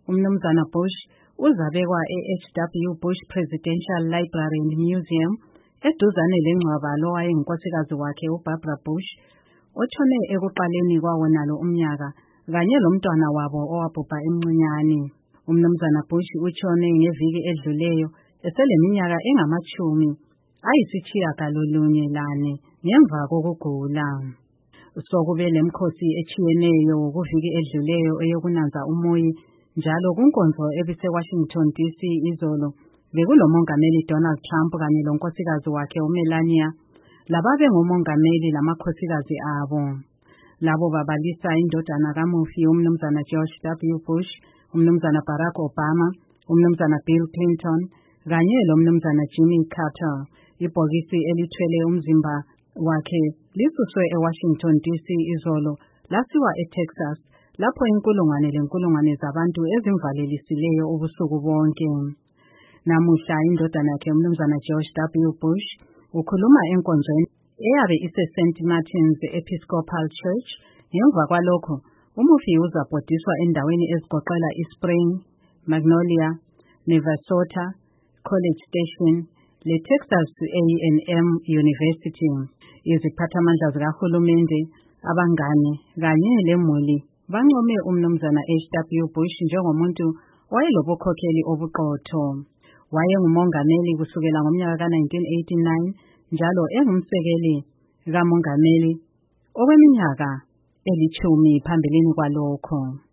uMnumzana Bush uzabekwa e-H.W. Bush Presidential Library and Museum eduzane lengcwaba lowayengunkosikazi wakhe uBarbara Bush otshone ekuqaleni kwawonalo umnyaka kanye lomntwana wabo owabhubha emncinyane. uMnumzana Bush utshone ngeviki edluleyo eseleminyaka engama-94 ngemva kokugula. Sokube lemkhosi etshiyeneyo kuviki edluleyo eyokunanza umoyi njalo kunkonzo ebise-Washington DC izolo bekulomongameli Donald Trump kanye lonkosikazi wakhe uMelania lababe ngomongameli lamakhosikazi abo. Labo babalisa indodana kamufi uMnumzana George W. Bush, uMnumzana Barack Obama, uMnumzana Bill Clinton kanye loMnumzana Jimmy Carter. Ibhokisi elithwele umzimba wakhe lisuswe eWashington DC izolo lasiwa eTexas lapho inkulungwane zabantu ezimvalelisileyo ubusuku bonke. Namuhla indodana yakhe uMnumzana George W. Bush ukhuluma enkonzweni eyabe ise-St. Martin's Episcopal Church. Ngemva kwalokho umufi uzabhodiswa endaweni ezigoqela iSpring, Magnolia, Navasota, College Station le-Texas A&M University. Iziphathamandla zikahulumende, abangane kanye lemuli bancome uMnumzana H.W. Bush njengomuntu wayelobukhokheli obuqotho. Wayengumongameli kusukela ngomnyaka ka-1989 njalo engumsekeli kamongameli okweminyaka 10 phambilini kwalokho.